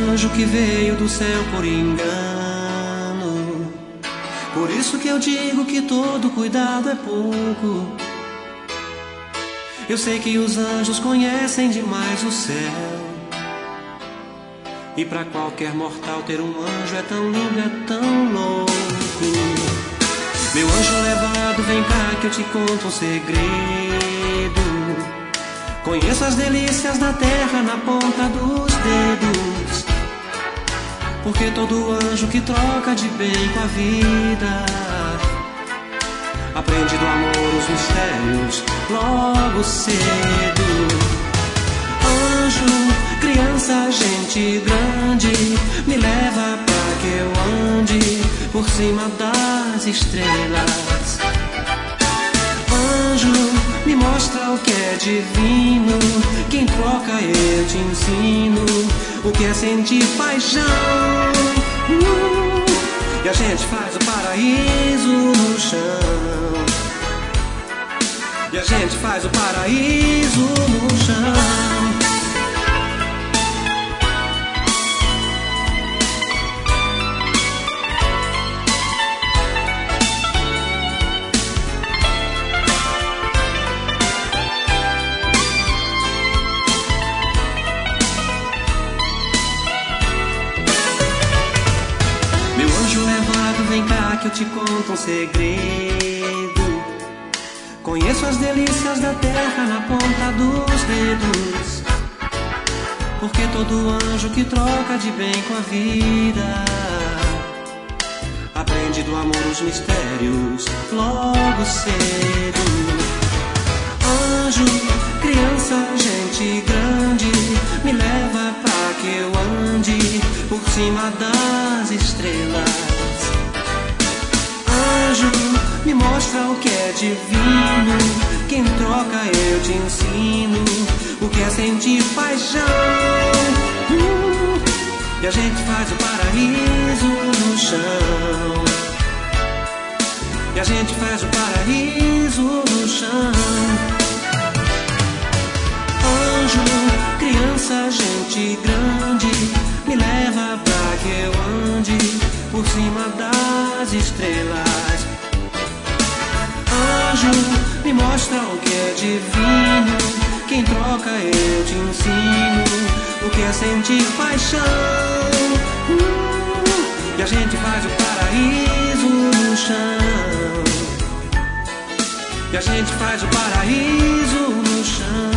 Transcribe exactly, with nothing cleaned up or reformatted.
anjo que veio do céu por engano. Por isso que eu digo que todo cuidado é pouco. Eu sei que os anjos conhecem demais o céu. E pra qualquer mortal ter um anjo é tão lindo, é tão louco. Meu anjo levado, vem cá que eu te conto um segredo. Conheço as delícias da terra na ponta dos dedos. Porque todo anjo que troca de bem com a vida aprende do amor os mistérios logo cedo. Anjo, criança, gente grande, me leva pra que eu ande por cima das estrelas. Anjo, me mostra o que é divino, quem troca eu te ensino o que é sentir paixão. uh, E a gente faz o paraíso no chão. E a gente faz o paraíso no chão. Vem cá que eu te conto um segredo. Conheço as delícias da terra na ponta dos dedos. Porque todo anjo que troca de bem com a vida aprende do amor os mistérios logo cedo. Anjo, criança, gente grande, me leva pra que eu ande por cima das estrelas. Anjo, me mostra o que é divino, quem troca eu te ensino o que é sentir paixão. uh, E a gente faz o paraíso no chão. E a gente faz o paraíso no chão. Anjo, criança, gente grande, me leva pra que eu ande por cima das estrelas. Anjo, me mostra o que é divino, quem troca eu te ensino o que é sentir paixão. uh, E a gente faz o paraíso no chão. E a gente faz o paraíso no chão.